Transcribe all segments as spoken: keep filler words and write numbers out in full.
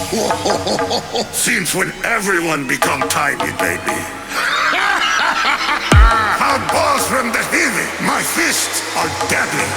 Since when everyone become tiny, baby. Hard balls from the heavy. My fists are deadly.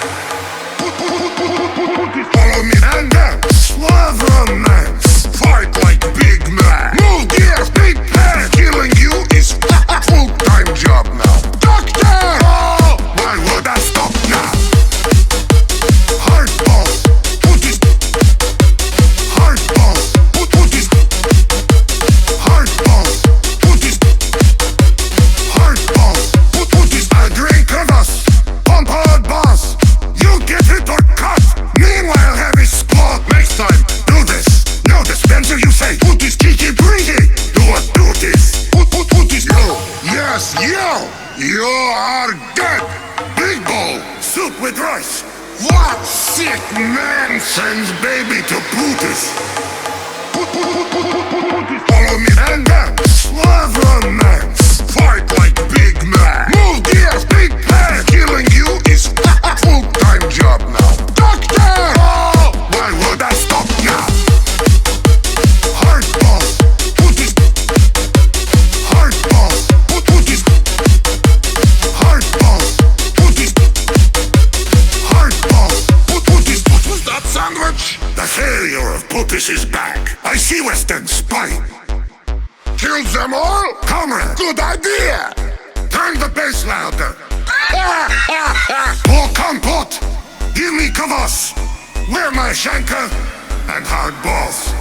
Follow me and dance. Love romance. Fight like big man. Move gears, big pen. Killing you is a full-time job now. Doctor! Oh, why would I stop now? Hard balls. Put this. Hard balls. Put, put this. Hard balls. Put this. Hard balls. Put, put this. I drink of us. Pump hard balls. You get hit or cut. Meanwhile, heavy squat. Next time, do this. No dispenser, you say. Put this kiki greedy. Do what? Do this. Put, put, put this. Yo. Yes, yo. You are dead. Big bowl. Soup with rice. What sick man sends baby to Putis? Put, put, put, put, put, put, put this. Follow me and dance. Love romance. Fight like big man. Move gears, big pen. Killing you is a full-time job now. Doctor! Oh, why would I stop now? Hard balls. Put this. Hard balls. Put, put this. Hard balls. Put this. Hard balls. Put, put this. What was that sandwich? The failure of Putis is back. I see Western spine. Kill them all? Comrade, good idea! Turn the bass louder. Oh, compote! Give me kvass! Where my shanker and hard balls?